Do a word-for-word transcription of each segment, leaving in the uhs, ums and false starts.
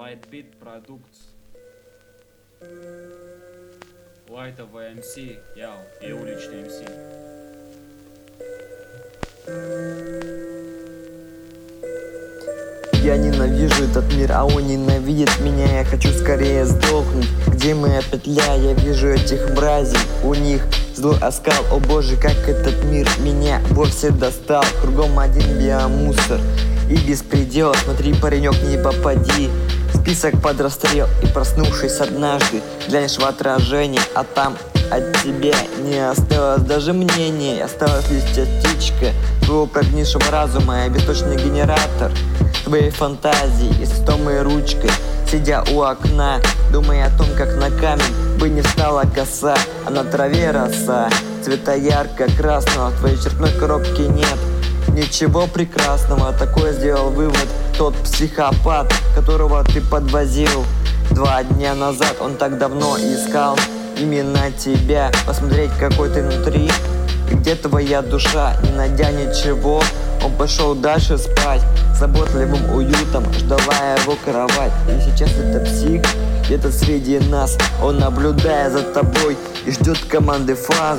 Lightbeat Products. Лайтовый эм си, яу, и уличный эм си. Я ненавижу этот мир, а он ненавидит меня. Я хочу скорее сдохнуть. Где моя петля? Я вижу этих мразей. У них злой оскал. О боже, как этот мир меня вовсе достал. Кругом один биомусор и беспредел. Смотри, паренек, не попади. Список под расстрел. И проснувшись однажды, глянешь в отражение, а там от тебя не осталось даже мнения. Осталась лишь частичка твоего прогнившего разума. Я бесточный генератор твоей фантазии и с томой ручкой, сидя у окна, думая о том, как на камень бы не встала коса, а на траве роса цвета ярко-красного. В твоей черной коробке нет ничего прекрасного. Такой сделал вывод тот психопат, которого ты подвозил два дня назад. Он так давно искал именно тебя, посмотреть, какой ты внутри и где твоя душа. Не найдя ничего, он пошел дальше спать. Заботливым уютом ждала его кровать. И сейчас это псих где-то среди нас. Он наблюдая за тобой и ждет команды фаз.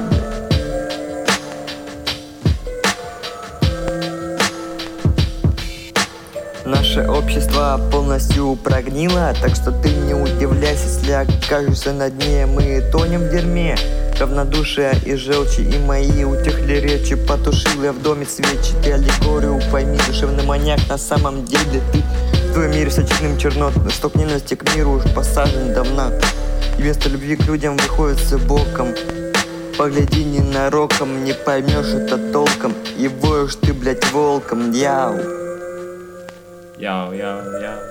Наше общество полностью прогнило, так что ты не удивляйся, если окажешься на дне. Мы тонем в дерьме равнодушия и желчи, и мои утихли речи. Потушил я в доме свечи. Ты аллегорию пойми, душевный маньяк. На самом деле ты в твоем мире сочинным чернот. Сток ненависти к миру уж посажен давно, и вместо любви к людям выходит с боком. Погляди ненароком, не поймешь это толком, и воешь ты, блять, волком. Яу. Яу, яу, яу.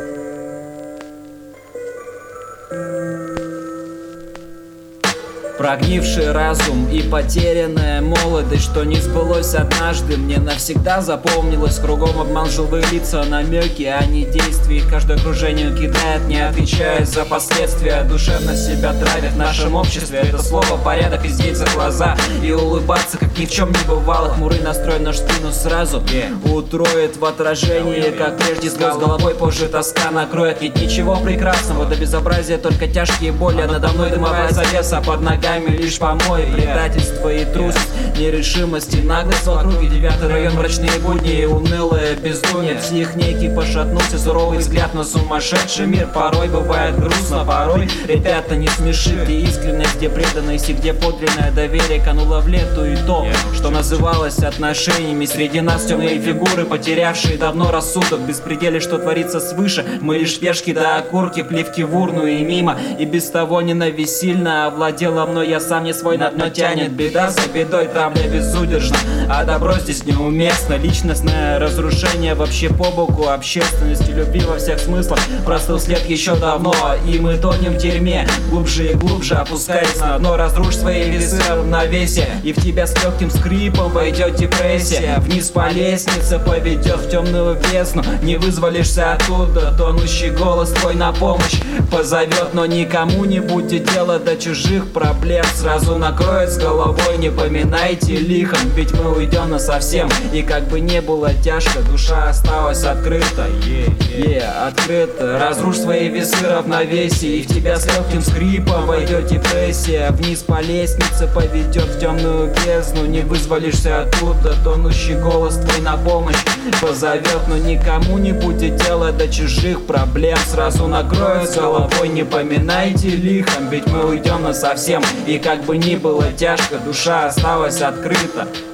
Прогнивший разум и потерянная молодость, что не сбылось однажды, мне навсегда запомнилось. Кругом обман, лживые лица, намеки, а не действия. Каждое окружение кидает, не отвечая за последствия. Душевно себя травит в нашем обществе. Это слово порядок и здесь за глаза. И улыбаться, как ни в чем не бывало. Хмурый настрой наш спину сразу утроит в отражении, как прежде слез головой, позже тоска накроет. Ведь ничего прекрасного, до безобразия только тяжкие боли. А надо мной дымовая завеса, под ногами лишь помой. Предательство и трусость, нерешимость и наглость в округе. Девятый район, мрачные будни и унылое безумие. В них некий пошатнулся, суровый взгляд на сумасшедший мир. Порой бывает грустно, порой, ребята, не смеши. Где искренность, где преданность и где подлинное доверие кануло в лету. И то, что называлось отношениями. Среди нас темные фигуры, потерявшие давно рассудок. Беспределе, что творится свыше. Мы лишь пешки до окурки, плевки в урну и мимо. И без того ненависильно овладела мной. Я сам не свой, на дно тянет беда за бедой, травля безудержна, а добро здесь неуместно. Личностное разрушение вообще по боку общественности, любви во всех смыслах простыл след еще давно. И мы тонем в дерьме, глубже и глубже опускаясь на дно. Разрушь свои весы равновесия, и в тебя с легким скрипом войдет депрессия. Вниз по лестнице поведет в темную бездну. Не вызволишься оттуда, тонущий голос твой на помощь позовет. Но никому не будет дела до чужих проблем. Сразу накроет с головой, не поминайте лихом. Ведь мы уйдем насовсем, и как бы не было тяжко, душа осталась открыта. Yeah, yeah. Yeah, открыта. Разрушь свои весы равновесия, и в тебя с легким скрипом войдет депрессия. Вниз по лестнице поведет в темную бездну. Не вызволишься оттуда, тонущий голос твой на помощь позовет. Но никому не будет дела до чужих проблем. Сразу накроет с головой, не поминайте лихом. Ведь мы уйдем насовсем, и как бы ни было тяжко, душа осталась открыта.